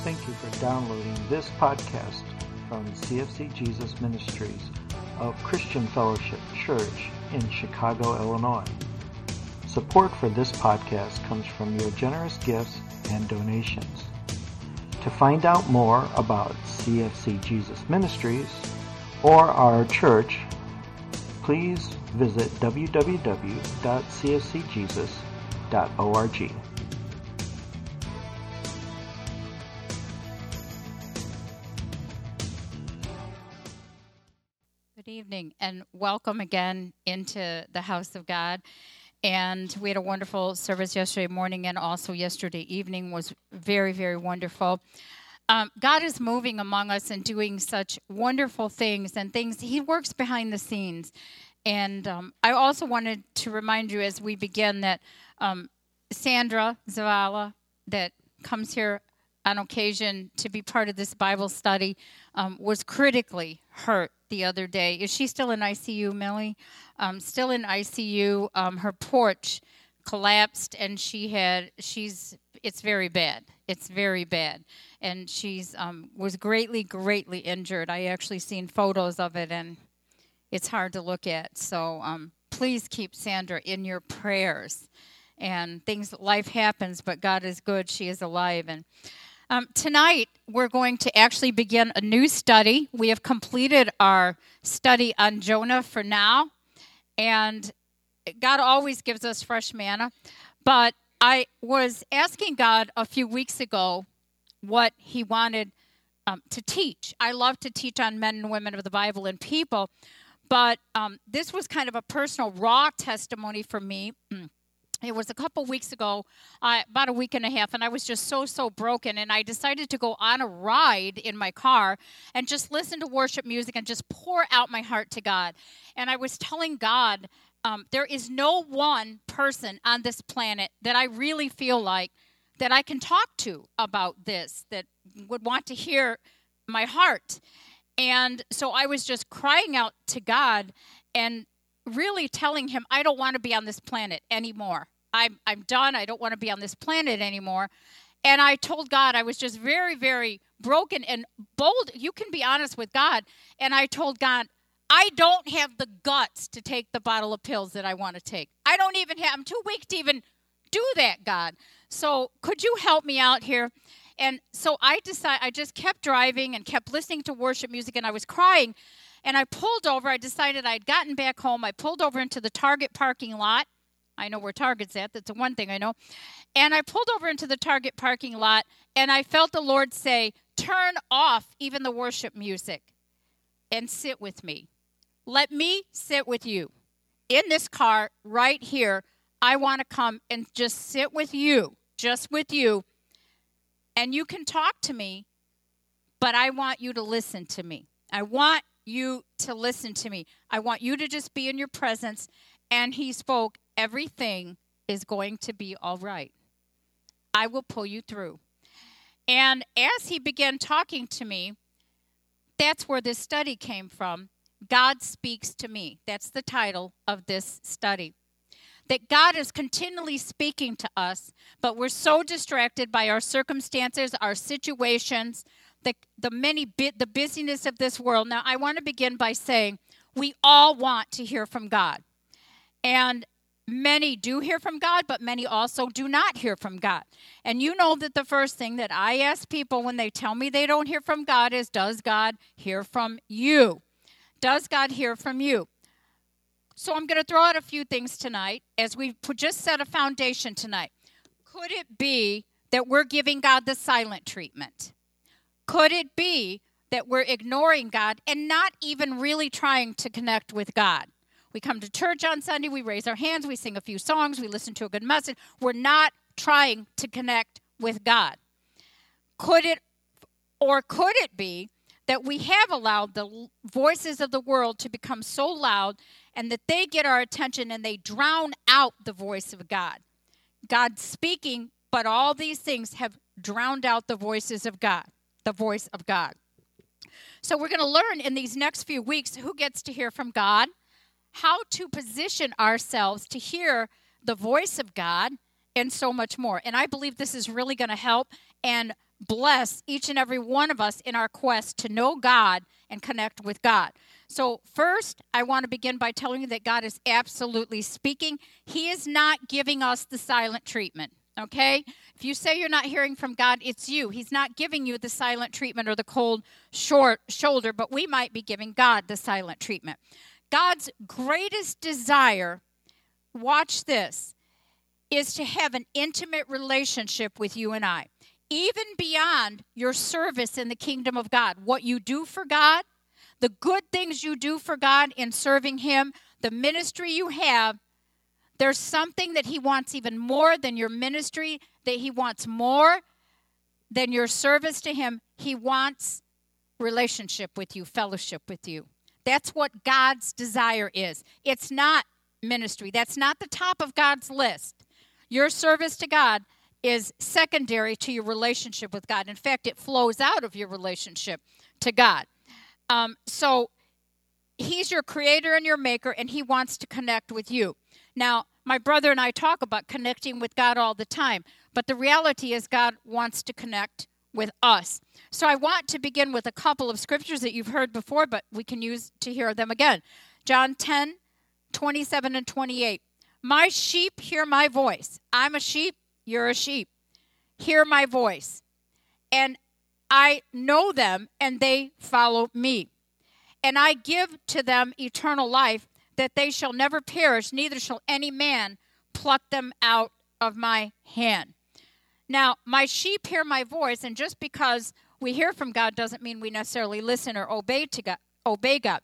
Thank you for downloading this podcast from CFC Jesus Ministries of Christian Fellowship Church in Chicago, Illinois. Support for this podcast comes from your generous gifts and donations. To find out more about CFC Jesus Ministries or our church, please visit www.cfcjesus.org. Good evening and welcome again into the house of God. And we had a wonderful service yesterday morning, and also yesterday evening was very, very wonderful. God is moving among us and doing such wonderful things and things. He works behind the scenes. And I also wanted to remind you as we begin that Sandra Zavala, that comes here on occasion to be part of this Bible study, was critically hurt the other day. Is she still in ICU, Millie? Still in ICU. Her porch collapsed, and it's very bad. It's very bad. And she's was greatly, greatly injured. I actually seen photos of it, and it's hard to look at. So please keep Sandra in your prayers. And life happens, but God is good. She is alive. And tonight, we're going to actually begin a new study. We have completed our study on Jonah for now. And God always gives us fresh manna. But I was asking God a few weeks ago what he wanted to teach. I love to teach on men and women of the Bible and people. But this was kind of a personal, raw testimony for me. It was a couple weeks ago, about a week and a half, and I was just so broken. And I decided to go on a ride in my car and just listen to worship music and just pour out my heart to God. And I was telling God, there is no one person on this planet that I really feel like that I can talk to about this, that would want to hear my heart. And so I was just crying out to God and really telling him, I don't want to be on this planet anymore. I'm done. I don't want to be on this planet anymore. And I told God, I was just very, very broken and bold. You can be honest with God. And I told God, I don't have the guts to take the bottle of pills that I want to take. I'm too weak to even do that, God. So could you help me out here? And so I just kept driving and kept listening to worship music, and I was crying. And I pulled over. I decided I'd gotten back home. I pulled over into the Target parking lot. I know where Target's at. That's the one thing I know. And I pulled over into the Target parking lot, and I felt the Lord say, turn off even the worship music and sit with me. Let me sit with you. In this car right here, I want to come and just sit with you, just with you. And you can talk to me, but I want you to listen to me. I want you to listen to me. I want you to just be in your presence. And he spoke, everything is going to be all right. I will pull you through. And as he began talking to me, that's where this study came from. God Speaks to Me. That's the title of this study. That God is continually speaking to us, but we're so distracted by our circumstances, our situations, the busyness of this world. Now, I want to begin by saying we all want to hear from God. And many do hear from God, but many also do not hear from God. And you know that the first thing that I ask people when they tell me they don't hear from God is, does God hear from you? Does God hear from you? So I'm going to throw out a few things tonight as we just set a foundation tonight. Could it be that we're giving God the silent treatment? Could it be that we're ignoring God and not even really trying to connect with God? We come to church on Sunday, we raise our hands, we sing a few songs, we listen to a good message. We're not trying to connect with God. Could it be that we have allowed the voices of the world to become so loud and that they get our attention and they drown out the voice of God? God's speaking, but all these things have drowned out the voices of God, the voice of God. So we're going to learn in these next few weeks who gets to hear from God, how to position ourselves to hear the voice of God, and so much more. And I believe this is really going to help and bless each and every one of us in our quest to know God and connect with God. So first, I want to begin by telling you that God is absolutely speaking. He is not giving us the silent treatment, okay? If you say you're not hearing from God, it's you. He's not giving you the silent treatment or the cold shoulder, but we might be giving God the silent treatment. God's greatest desire, watch this, is to have an intimate relationship with you and I, even beyond your service in the kingdom of God. What you do for God, the good things you do for God in serving Him, the ministry you have, there's something that He wants even more than your ministry, that He wants more than your service to Him. He wants relationship with you, fellowship with you. That's what God's desire is. It's not ministry. That's not the top of God's list. Your service to God is secondary to your relationship with God. In fact, it flows out of your relationship to God. So He's your creator and your maker, and He wants to connect with you. Now, my brother and I talk about connecting with God all the time, but the reality is God wants to connect with us. So I want to begin with a couple of scriptures that you've heard before, but we can use to hear them again. John 10:27 and 28. My sheep hear my voice. I'm a sheep, you're a sheep. Hear my voice. And I know them, and they follow me. And I give to them eternal life, that they shall never perish, neither shall any man pluck them out of my hand. Now, my sheep hear my voice, and just because we hear from God doesn't mean we necessarily listen or obey God.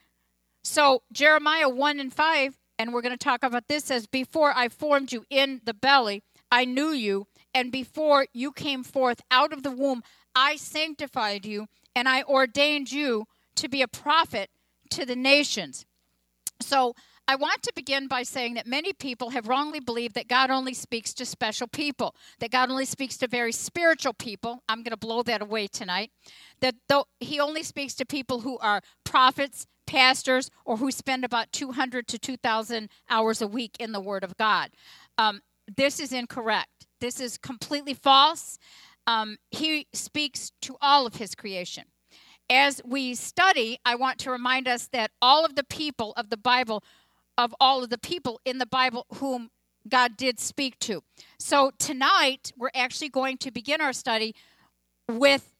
So Jeremiah 1:5, and we're going to talk about this, says, before I formed you in the belly, I knew you, and before you came forth out of the womb, I sanctified you, and I ordained you to be a prophet to the nations. So I want to begin by saying that many people have wrongly believed that God only speaks to special people, that God only speaks to very spiritual people. I'm going to blow that away tonight. That though He only speaks to people who are prophets, pastors, or who spend about 200 to 2,000 hours a week in the Word of God. This is incorrect. This is completely false. He speaks to all of His creation. As we study, I want to remind us that all of the people of the Bible, of all of the people in the Bible whom God did speak to. So tonight, we're actually going to begin our study with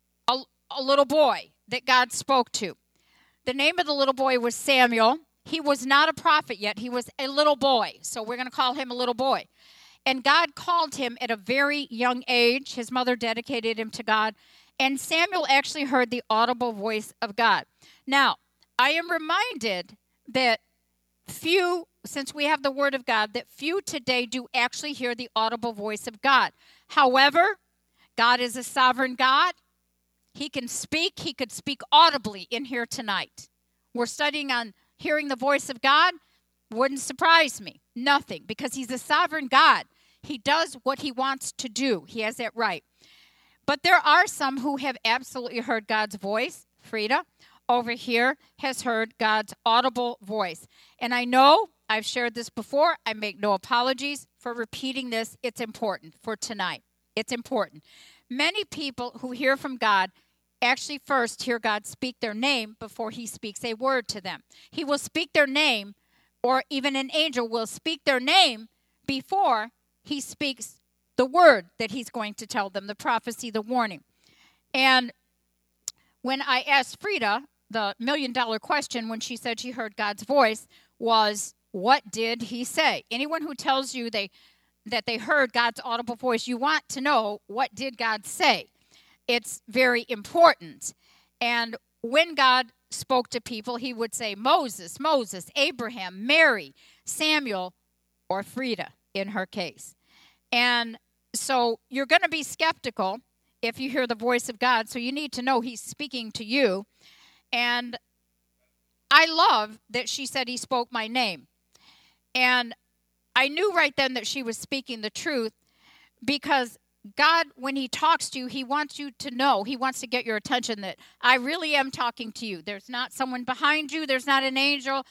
a little boy that God spoke to. The name of the little boy was Samuel. He was not a prophet yet. He was a little boy. So we're going to call him a little boy. And God called him at a very young age. His mother dedicated him to God. And Samuel actually heard the audible voice of God. Now, I am reminded that few, since we have the Word of God, that few today do actually hear the audible voice of God. However, God is a sovereign God. He can speak. He could speak audibly in here tonight. We're studying on hearing the voice of God. Wouldn't surprise me. Nothing, because He's a sovereign God. He does what He wants to do. He has that right. But there are some who have absolutely heard God's voice. Frida over here has heard God's audible voice. And I know I've shared this before. I make no apologies for repeating this. It's important for tonight. It's important. Many people who hear from God actually first hear God speak their name before He speaks a word to them. He will speak their name, or even an angel will speak their name before He speaks the word that He's going to tell them, the prophecy, the warning. And when I asked Frida, the million-dollar question when she said she heard God's voice was, what did He say? Anyone who tells you that they heard God's audible voice, you want to know, what did God say? It's very important. And when God spoke to people, He would say Moses, Abraham, Mary, Samuel, or Frida in her case. And so you're going to be skeptical if you hear the voice of God, so you need to know He's speaking to you. And I love that she said He spoke my name. And I knew right then that she was speaking the truth, because God, when He talks to you, He wants you to know, He wants to get your attention that I really am talking to you. There's not someone behind you. There's not an angel.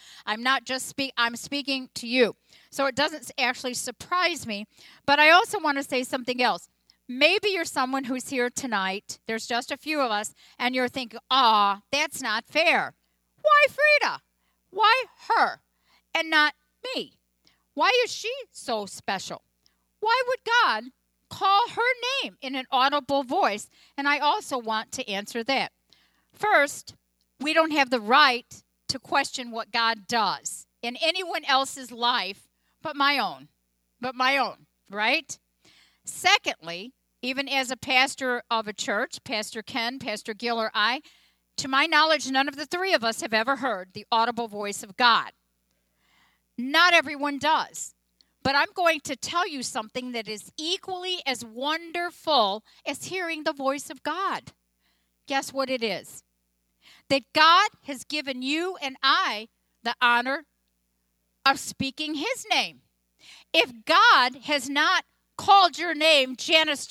I'm speaking to you. So it doesn't actually surprise me. But I also want to say something else. maybe you're someone who's here tonight. There's just a few of us, and you're thinking, that's not fair. Why Frida? Why her and not me? Why is she so special? Why would God call her name in an audible voice? And I also want to answer that. First, we don't have the right to question what God does in anyone else's life but my own, right? Secondly, even as a pastor of a church, Pastor Ken, Pastor Gil, or I, to my knowledge, none of the three of us have ever heard the audible voice of God. Not everyone does. But I'm going to tell you something that is equally as wonderful as hearing the voice of God. Guess what it is? That God has given you and I the honor of speaking his name. If God has not called your name, Janice,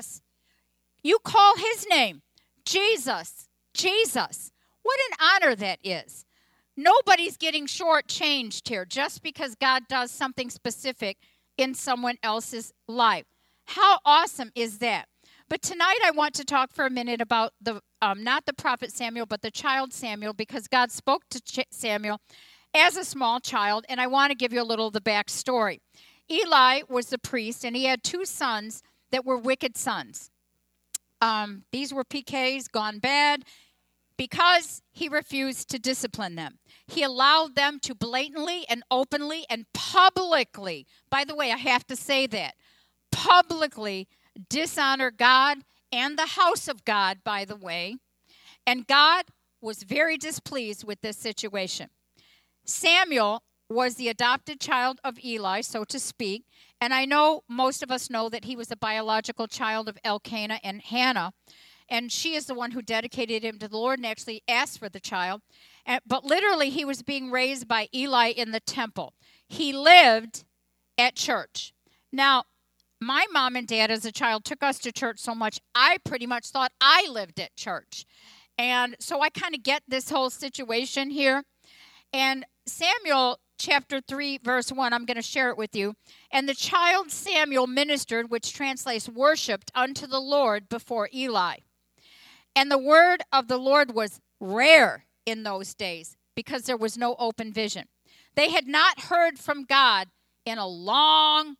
you call his name, Jesus. What an honor that is. Nobody's getting shortchanged here just because God does something specific in someone else's life. How awesome is that? But tonight I want to talk for a minute about not the prophet Samuel, but the child Samuel, because God spoke to Samuel as a small child, and I want to give you a little of the backstory. Eli was the priest, and he had two sons that were wicked sons. These were PKs, gone bad, because he refused to discipline them. He allowed them to blatantly and openly and publicly, by the way, I have to say that, publicly dishonor God and the house of God, by the way. And God was very displeased with this situation. Samuel was the adopted child of Eli, so to speak. And I know most of us know that he was a biological child of Elkanah and Hannah. And she is the one who dedicated him to the Lord and actually asked for the child. But literally, he was being raised by Eli in the temple. He lived at church. Now, my mom and dad as a child took us to church so much, I pretty much thought I lived at church. And so I kind of get this whole situation here. And Samuel chapter 3, verse 1, I'm going to share it with you. And the child Samuel ministered, which translates worshiped unto the Lord before Eli. And the word of the Lord was rare in those days because there was no open vision. They had not heard from God in a long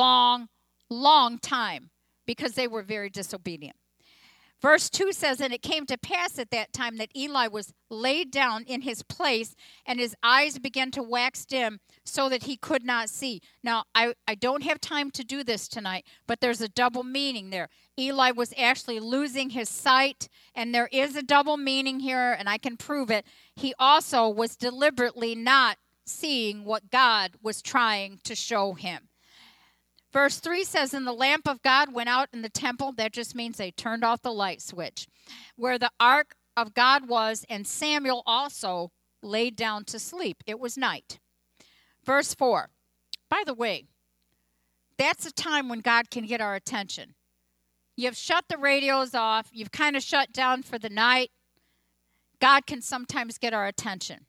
time because they were very disobedient. Verse 2 says, and it came to pass at that time that Eli was laid down in his place, and his eyes began to wax dim so that he could not see. Now, I don't have time to do this tonight, but there's a double meaning there. Eli was actually losing his sight, and there is a double meaning here, and I can prove it. He also was deliberately not seeing what God was trying to show him. Verse 3 says, and the lamp of God went out in the temple. That just means they turned off the light switch, where the ark of God was, and Samuel also laid down to sleep. It was night. Verse 4. By the way, that's a time when God can get our attention. You've shut the radios off. You've kind of shut down for the night. God can sometimes get our attention.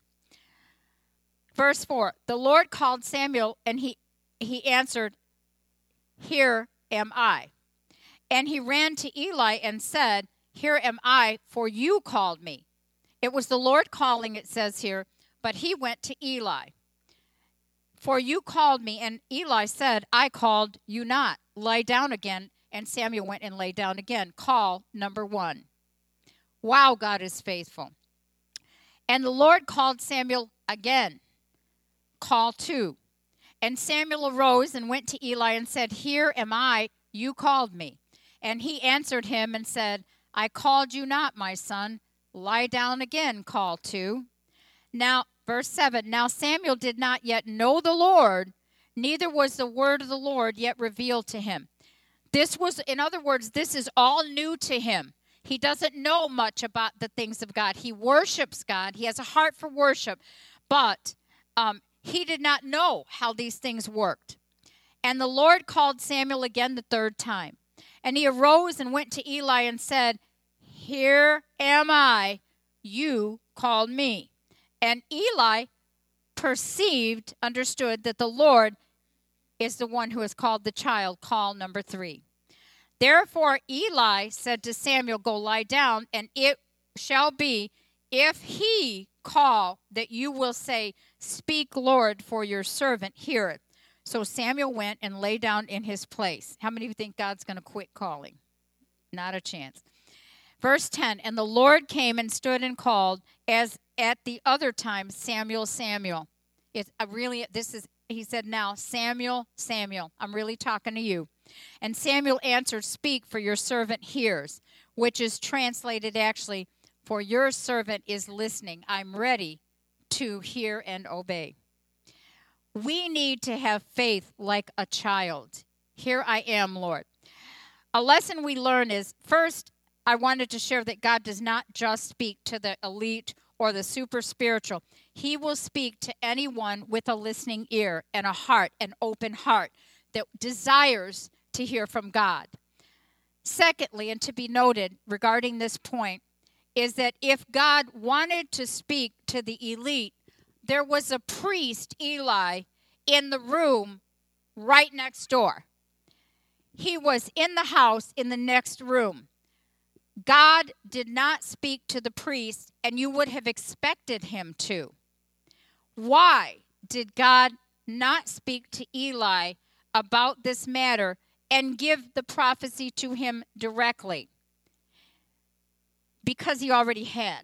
Verse 4. The Lord called Samuel, and he answered, here am I. And he ran to Eli and said, here am I, for you called me. It was the Lord calling, it says here, but he went to Eli. For you called me, and Eli said, I called you not. Lie down again. And Samuel went and lay down again. Call number 1. Wow, God is faithful. And the Lord called Samuel again. Call 2. And Samuel arose and went to Eli and said, here am I, you called me. And he answered him and said, I called you not, my son. Lie down again, call 2. Now, verse 7, now Samuel did not yet know the Lord, neither was the word of the Lord yet revealed to him. This was, in other words, this is all new to him. He doesn't know much about the things of God. He worships God. He has a heart for worship, but he did not know how these things worked. And the Lord called Samuel again the third time. And he arose and went to Eli and said, here am I, you called me. And Eli understood that the Lord is the one who has called the child. Call number 3. Therefore Eli said to Samuel, go lie down, and it shall be, if he call, that you will say, speak, Lord, for your servant heareth. So Samuel went and lay down in his place. How many of you think God's going to quit calling? Not a chance. Verse 10, and the Lord came and stood and called, as at the other time, Samuel, Samuel. He said, now, Samuel, Samuel, I'm really talking to you. And Samuel answered, speak, for your servant hears, which is translated actually, for your servant is listening. I'm ready to hear and obey. We need to have faith like a child. Here I am, Lord. A lesson we learn is, first, I wanted to share that God does not just speak to the elite or the super spiritual. He will speak to anyone with a listening ear and a heart, an open heart that desires to hear from God. Secondly, and to be noted regarding this point, is that if God wanted to speak to the elite, there was a priest, Eli, in the room right next door. He was in the house in the next room. God did not speak to the priest, and you would have expected him to. Why did God not speak to Eli about this matter and give the prophecy to him directly? Because he already had.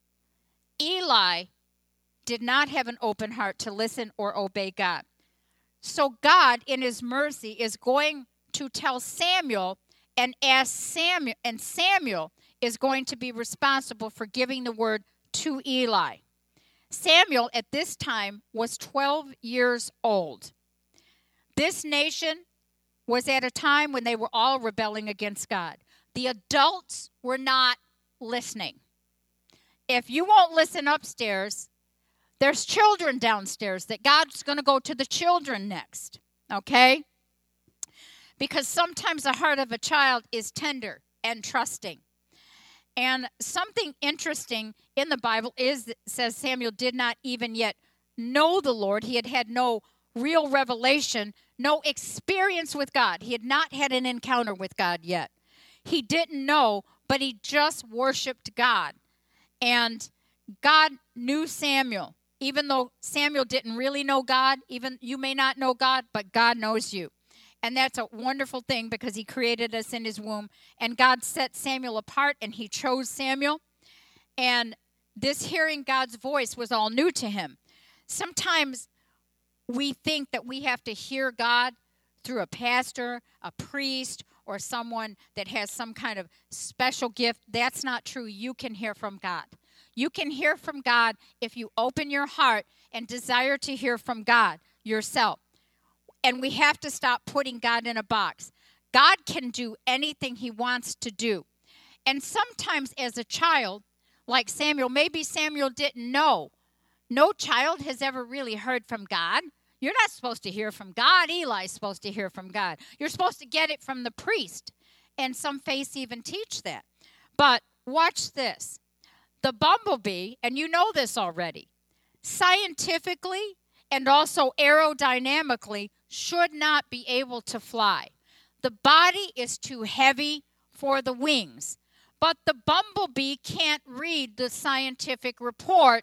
Eli did not have an open heart to listen or obey God. So God, in his mercy, is going to tell Samuel and ask Samuel, and Samuel is going to be responsible for giving the word to Eli. Samuel, at this time, was 12 years old. This nation was at a time when they were all rebelling against God. The adults were not listening. If you won't listen upstairs, there's children downstairs that God's going to go to the children next, okay? Because sometimes the heart of a child is tender and trusting. And something interesting in the Bible says Samuel did not even yet know the Lord. He had had no real revelation, no experience with God. He had not had an encounter with God yet. He didn't know, but he just worshiped God. And God knew Samuel. Even though Samuel didn't really know God, even you may not know God, but God knows you. And that's a wonderful thing because he created us in his womb. And God set Samuel apart and he chose Samuel. And this hearing God's voice was all new to him. Sometimes we think that we have to hear God through a pastor, a priest, or someone that has some kind of special gift. That's not true. You can hear from God. You can hear from God if you open your heart and desire to hear from God yourself. And we have to stop putting God in a box. God can do anything he wants to do. And sometimes as a child, like Samuel, maybe Samuel didn't know. No child has ever really heard from God. You're not supposed to hear from God. Eli's supposed to hear from God. You're supposed to get it from the priest. And some faiths even teach that. But watch this. The bumblebee, and you know this already, scientifically and also aerodynamically should not be able to fly. The body is too heavy for the wings. But the bumblebee can't read the scientific report,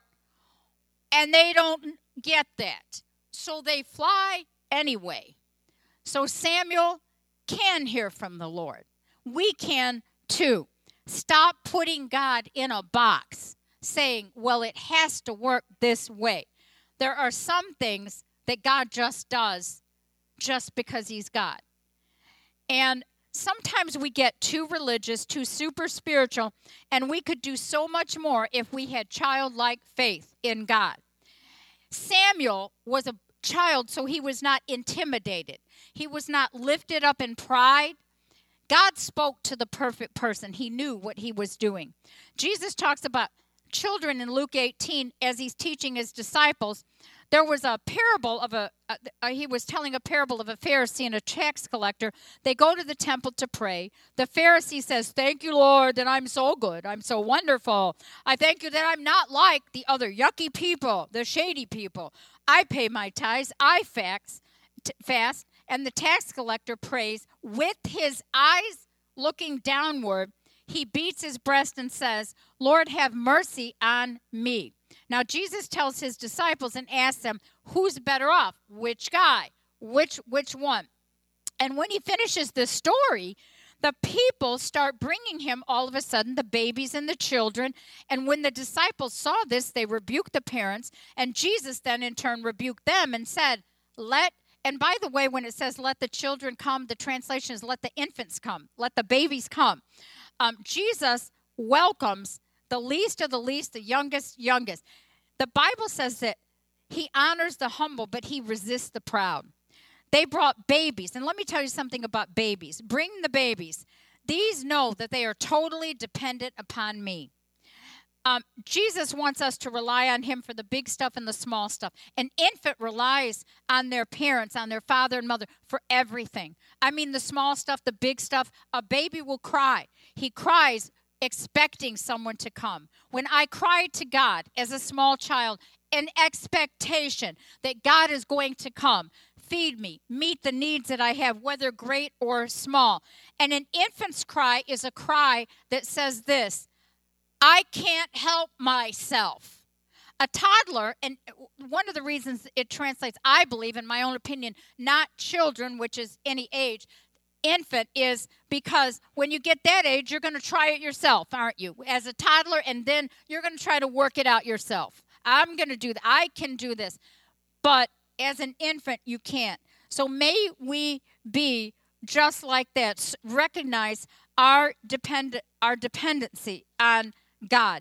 and they don't get that. So they fly anyway. So Samuel can hear from the Lord. We can too. Stop putting God in a box, saying, well, it has to work this way. There are some things that God just does just because he's God. And sometimes we get too religious, too super spiritual, and we could do so much more if we had childlike faith in God. Samuel was a child, so he was not intimidated. He was not lifted up in pride. God spoke to the perfect person. He knew what he was doing. Jesus talks about children in Luke 18 as he's teaching his disciples. There was a parable of he was telling a parable of a Pharisee and a tax collector. They go to the temple to pray. The Pharisee says, thank you, Lord, that I'm so good. I'm so wonderful. I thank you that I'm not like the other yucky people, the shady people. I pay my tithes. I fast. And the tax collector prays with his eyes looking downward, he beats his breast and says, Lord, have mercy on me. Now, Jesus tells his disciples and asks them, who's better off? Which guy? Which one? And when he finishes this story, the people start bringing him all of a sudden the babies and the children. And when the disciples saw this, they rebuked the parents. And Jesus then in turn rebuked them and said, and by the way, when it says let the children come, the translation is let the infants come, let the babies come. Jesus welcomes the least of the least, the youngest. The Bible says that he honors the humble, but he resists the proud. They brought babies. And let me tell you something about babies. Bring the babies. These know that they are totally dependent upon me. Jesus wants us to rely on him for the big stuff and the small stuff. An infant relies on their parents, on their father and mother for everything. I mean, the small stuff, the big stuff. A baby will cry. He cries expecting someone to come. When I cried to God as a small child, an expectation that God is going to come, feed me, meet the needs that I have, whether great or small. And an infant's cry is a cry that says this, I can't help myself. A toddler, and one of the reasons it translates, I believe, in my own opinion, not children, which is any age, infant, is because when you get that age, you're going to try it yourself, aren't you? As a toddler, and then you're going to try to work it out yourself. I'm going to do that. I can do this. But as an infant, you can't. So may we be just like that. Recognize our dependency on God.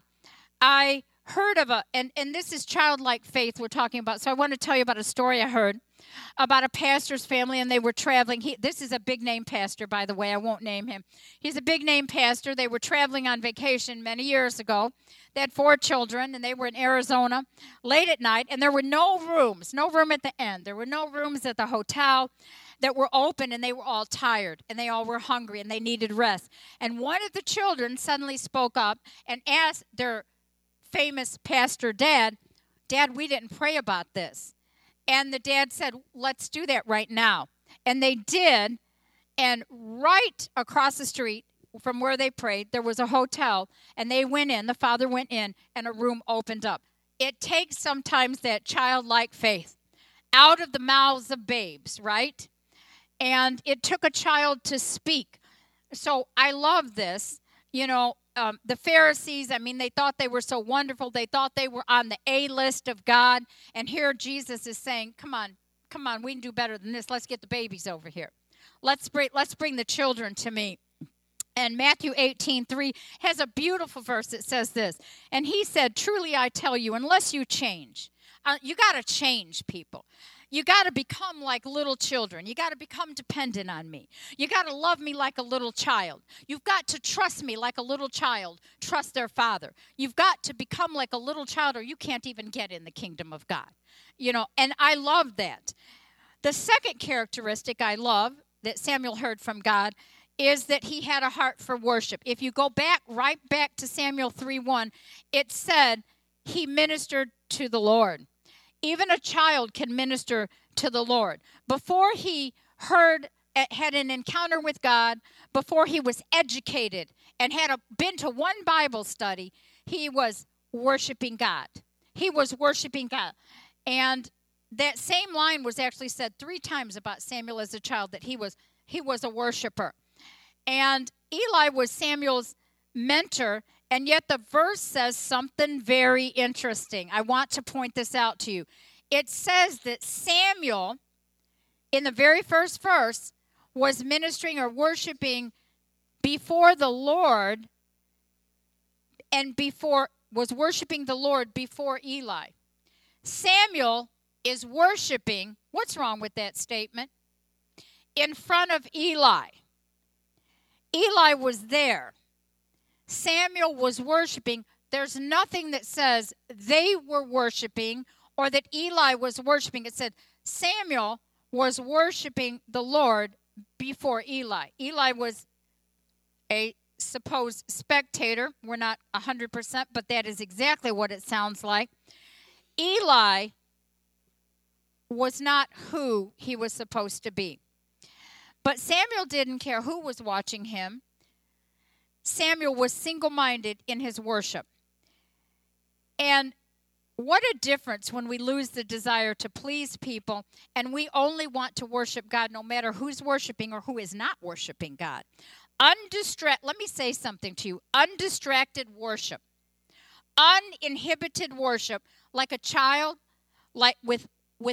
I heard of and this is childlike faith we're talking about. So I want to tell you about a story I heard about a pastor's family, and they were traveling. This is a big name pastor, by the way. I won't name him. He's a big name pastor. They were traveling on vacation many years ago. They had 4 children, and they were in Arizona late at night, and there were no room at the end. There were no rooms at the hotel that were open, and they were all tired, and they all were hungry, and they needed rest. And one of the children suddenly spoke up and asked their famous pastor Dad, we didn't pray about this. And the dad said, let's do that right now. And they did, and right across the street from where they prayed, there was a hotel, and they went in, the father went in, and a room opened up. It takes sometimes that childlike faith out of the mouths of babes, right? And it took a child to speak. So I love this. You know, the Pharisees, I mean, they thought they were so wonderful. They thought they were on the A list of God. And here Jesus is saying, come on, we can do better than this. Let's get the babies over here. Let's bring the children to me. And Matthew 18:3 has a beautiful verse that says this. And he said, truly I tell you, unless you change, you got to change, people. You got to become like little children. You got to become dependent on me. You got to love me like a little child. You've got to trust me like a little child trust their father. You've got to become like a little child, or you can't even get in the kingdom of God. You know, and I love that. The second characteristic I love that Samuel heard from God is that he had a heart for worship. If you go right back to Samuel 3:1, it said he ministered to the Lord. Even a child can minister to the Lord. Before he had an encounter with God, before he was educated and had been to one Bible study, he was worshiping God. He was worshiping God. And that same line was actually said 3 times about Samuel as a child, that he was a worshiper. And Eli was Samuel's mentor, and yet the verse says something very interesting. I want to point this out to you. It says that Samuel, in the very first verse, was ministering or worshiping before the Lord, and was worshiping the Lord before Eli. Samuel is worshiping, what's wrong with that statement? In front of Eli. Eli was there. Samuel was worshiping. There's nothing that says they were worshiping or that Eli was worshiping. It said Samuel was worshiping the Lord before Eli. Eli was a supposed spectator. We're not 100%, but that is exactly what it sounds like. Eli was not who he was supposed to be. But Samuel didn't care who was watching him. Samuel was single-minded in his worship. And what a difference when we lose the desire to please people and we only want to worship God no matter who's worshiping or who is not worshiping God. Let me say something to you. Undistracted worship. Uninhibited worship, like a child, like with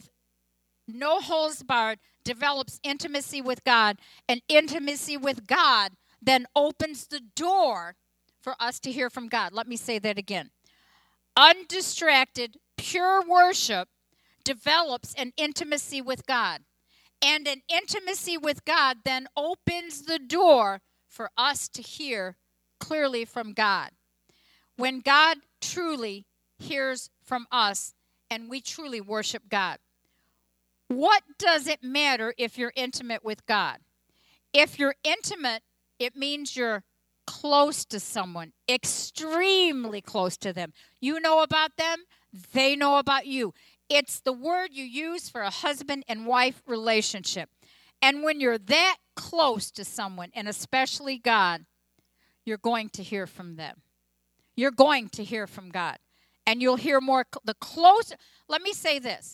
no holes barred, develops intimacy with God. And intimacy with God then opens the door for us to hear from God. Let me say that again. Undistracted, pure worship develops an intimacy with God. And an intimacy with God then opens the door for us to hear clearly from God. When God truly hears from us and we truly worship God. What does it matter if you're intimate with God? If you're intimate, it means you're close to someone, extremely close to them. You know about them, they know about you. It's the word you use for a husband and wife relationship. And when you're that close to someone, and especially God, you're going to hear from them. You're going to hear from God. And you'll hear more, the closer. Let me say this.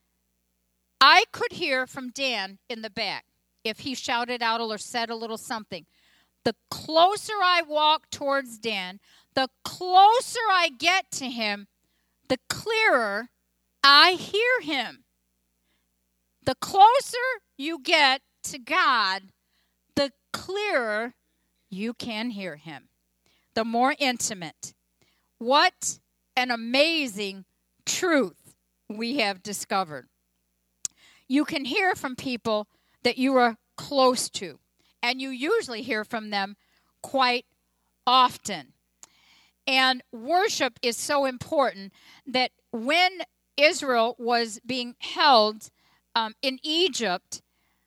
I could hear from Dan in the back if he shouted out or said a little something. The closer I walk towards Dan, the closer I get to him, the clearer I hear him. The closer you get to God, the clearer you can hear him. The more intimate. What an amazing truth we have discovered. You can hear from people that you are close to, and you usually hear from them quite often. And worship is so important that when Israel was being held in Egypt,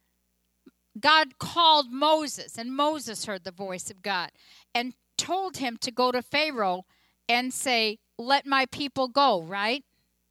God called Moses, and Moses heard the voice of God and told him to go to Pharaoh and say, "Let my people go," right?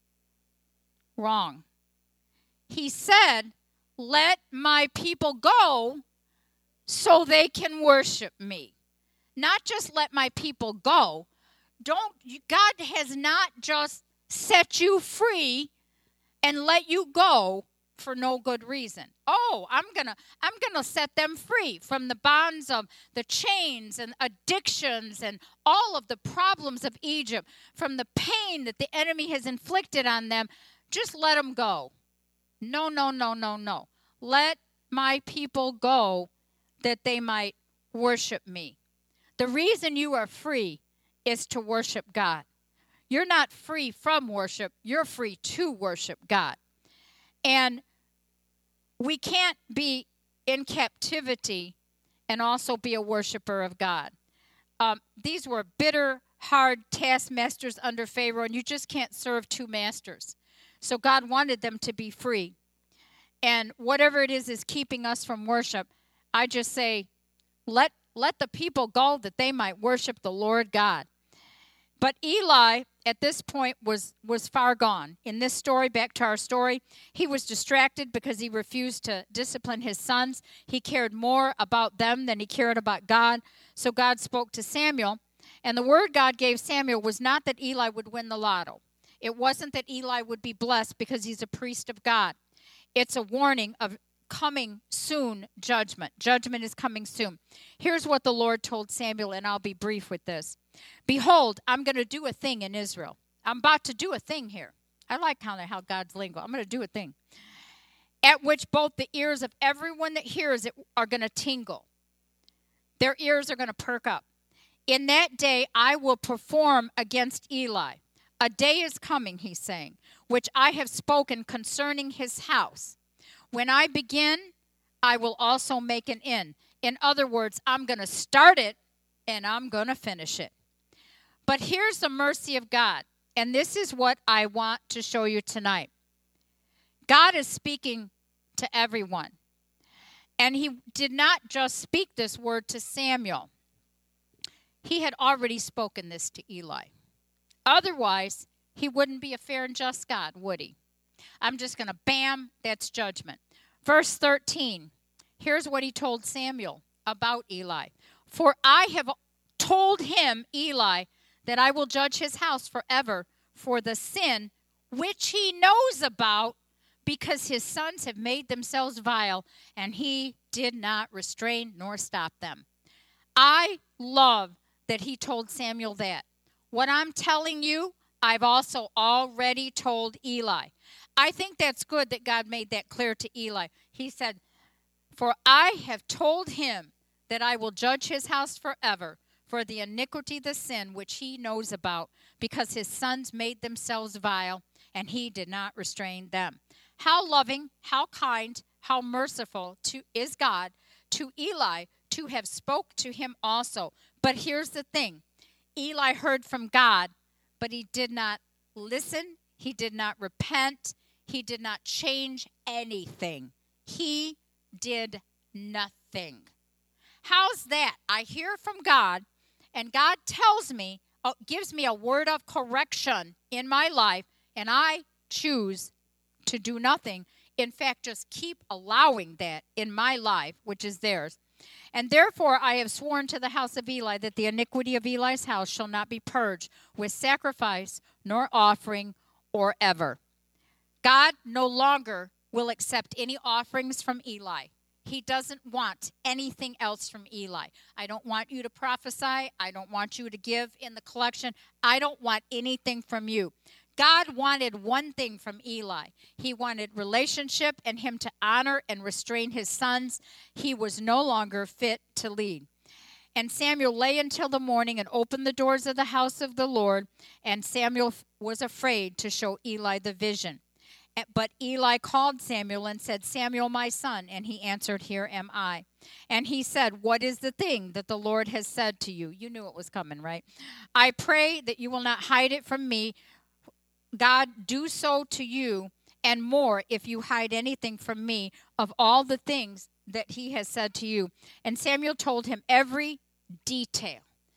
Wrong. He said, "Let my people go so they can worship me." Not just let my people go. God has not just set you free and let you go for no good reason. Oh, I'm gonna set them free from the bonds of the chains and addictions and all of the problems of Egypt, from the pain that the enemy has inflicted on them. Just let them go. No. Let my people go that they might worship me. The reason you are free is to worship God. You're not free from worship. You're free to worship God. And we can't be in captivity and also be a worshiper of God. These were bitter, hard taskmasters under Pharaoh, and you just can't serve two masters. So God wanted them to be free. And whatever it is keeping us from worship, I just say, let the people go that they might worship the Lord God. But Eli, at this point, was far gone. In this story, back to our story, he was distracted because he refused to discipline his sons. He cared more about them than he cared about God. So God spoke to Samuel. And the word God gave Samuel was not that Eli would win the lotto. It wasn't that Eli would be blessed because he's a priest of God. It's a warning of coming soon judgment. Judgment is coming soon. Here's what the Lord told Samuel, and I'll be brief with this. "Behold, I'm going to do a thing in Israel." I'm about to do a thing here. I like how God's lingo. I'm going to do a thing. "At which both the ears of everyone that hears it are going to tingle." Their ears are going to perk up. "In that day I will perform against Eli. A day is coming," he's saying, "which I have spoken concerning his house. When I begin, I will also make an end." In other words, I'm going to start it and I'm going to finish it. But here's the mercy of God. And this is what I want to show you tonight. God is speaking to everyone. And he did not just speak this word to Samuel. He had already spoken this to Eli. Otherwise, he wouldn't be a fair and just God, would he? I'm just going to bam, that's judgment. Verse 13, here's what he told Samuel about Eli. "For I have told him, Eli, that I will judge his house forever for the sin which he knows about, because his sons have made themselves vile, and he did not restrain nor stop them. I love that he told Samuel that. What I'm telling you, I've also already told Eli. I think that's good that God made that clear to Eli. He said, for I have told him that I will judge his house forever for the iniquity, the sin which he knows about, because his sons made themselves vile, and he did not restrain them. How loving, how kind, how merciful is God to Eli to have spoke to him also. But here's the thing. Eli heard from God, but he did not listen. He did not repent. He did not change anything. He did nothing. How's that? I hear from God, and God tells me, gives me a word of correction in my life, and I choose to do nothing. In fact, just keep allowing that in my life, which is theirs. And therefore I have sworn to the house of Eli that the iniquity of Eli's house shall not be purged with sacrifice nor offering or ever. God no longer will accept any offerings from Eli. He doesn't want anything else from Eli. I don't want you to prophesy. I don't want you to give in the collection. I don't want anything from you. God wanted one thing from Eli. He wanted relationship and him to honor and restrain his sons. He was no longer fit to lead. And Samuel lay until the morning and opened the doors of the house of the Lord. And Samuel was afraid to show Eli the vision. But Eli called Samuel and said, Samuel, my son. And he answered, here am I. And he said, what is the thing that the Lord has said to you? You knew it was coming, right? I pray that you will not hide it from me. God, do so to you and more if you hide anything from me of all the things that he has said to you. And Samuel told him every detail.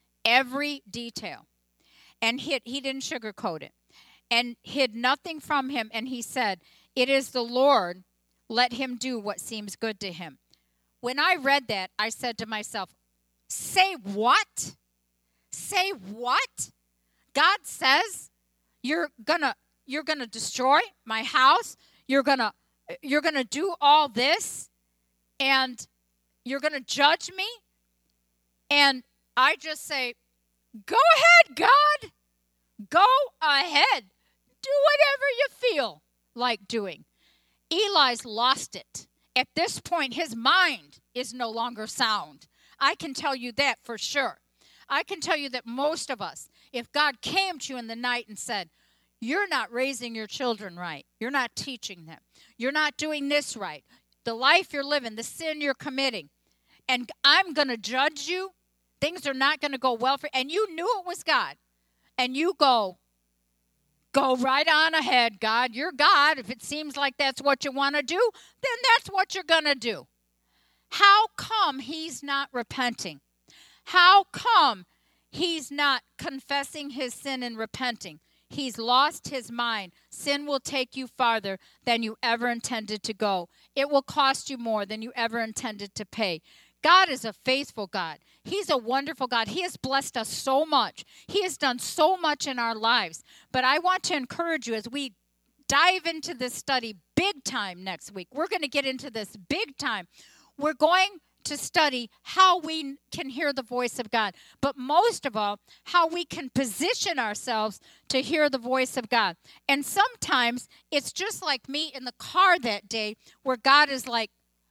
And he didn't sugarcoat it. And hid nothing from him. And he said, it is the Lord, let him do what seems good to him. When I read that, I said to myself, say what? Say what? God says, you're gonna destroy my house. You're gonna do all this, and you're gonna judge me. And I just say, go ahead, God. Go ahead. Do whatever you feel like doing. Eli's lost it. At this point, his mind is no longer sound. I can tell you that for sure. I can tell you that most of us, if God came to you in the night and said, you're not raising your children right, you're not teaching them, you're not doing this right, the life you're living, the sin you're committing, and I'm going to judge you, things are not going to go well for you, and you knew it was God, and you go right on ahead, God. You're God. If it seems like that's what you want to do, then that's what you're going to do. How come he's not repenting? How come he's not confessing his sin and repenting? He's lost his mind. Sin will take you farther than you ever intended to go. It will cost you more than you ever intended to pay. God is a faithful God. He's a wonderful God. He has blessed us so much. He has done so much in our lives. But I want to encourage you as we dive into this study big time next week. We're going to get into this big time. We're going to study how we can hear the voice of God. But most of all, how we can position ourselves to hear the voice of God. And sometimes it's just like me in the car that day where God is like,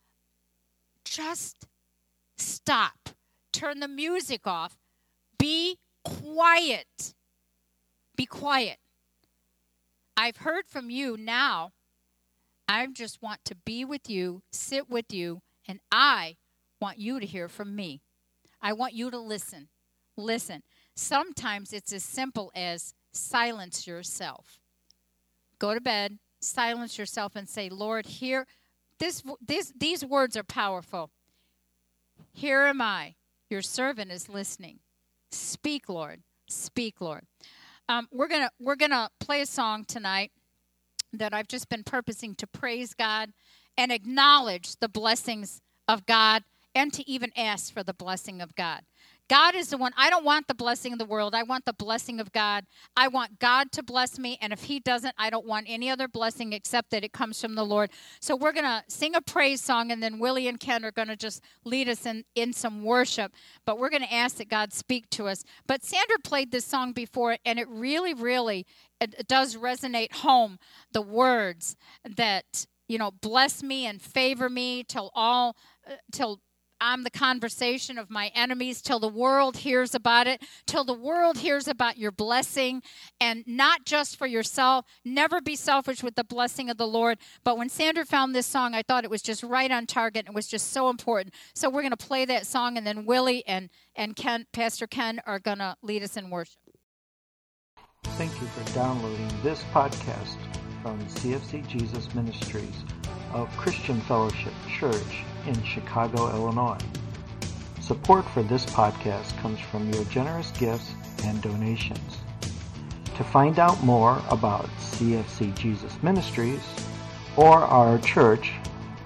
just stop. Turn the music off. Be quiet. Be quiet. I've heard from you now. I just want to be with you, sit with you, and I want you to hear from me. I want you to listen. Listen. Sometimes it's as simple as silence yourself. Go to bed, silence yourself, and say, Lord, here, these words are powerful. Here am I. Your servant is listening. Speak, Lord. Speak, Lord. We're gonna play a song tonight that I've just been purposing to praise God and acknowledge the blessings of God and to even ask for the blessing of God. God is the one. I don't want the blessing of the world. I want the blessing of God. I want God to bless me, and if he doesn't, I don't want any other blessing except that it comes from the Lord. So we're going to sing a praise song, and then Willie and Ken are going to just lead us in some worship. But we're going to ask that God speak to us. But Sandra played this song before, and it really, really it does resonate home, the words that, bless me and favor me till I'm the conversation of my enemies, till the world hears about it, till the world hears about your blessing, and not just for yourself. Never be selfish with the blessing of the Lord. But when Sandra found this song, I thought it was just right on target. It was just so important. So we're going to play that song, and then Willie and Ken, Pastor Ken, are going to lead us in worship. Thank you for downloading this podcast from CFC Jesus Ministries of Christian Fellowship Church in Chicago, Illinois. Support for this podcast comes from your generous gifts and donations. To find out more about CFC Jesus Ministries or our church,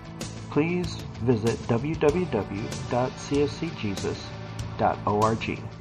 please visit www.cfcjesus.org.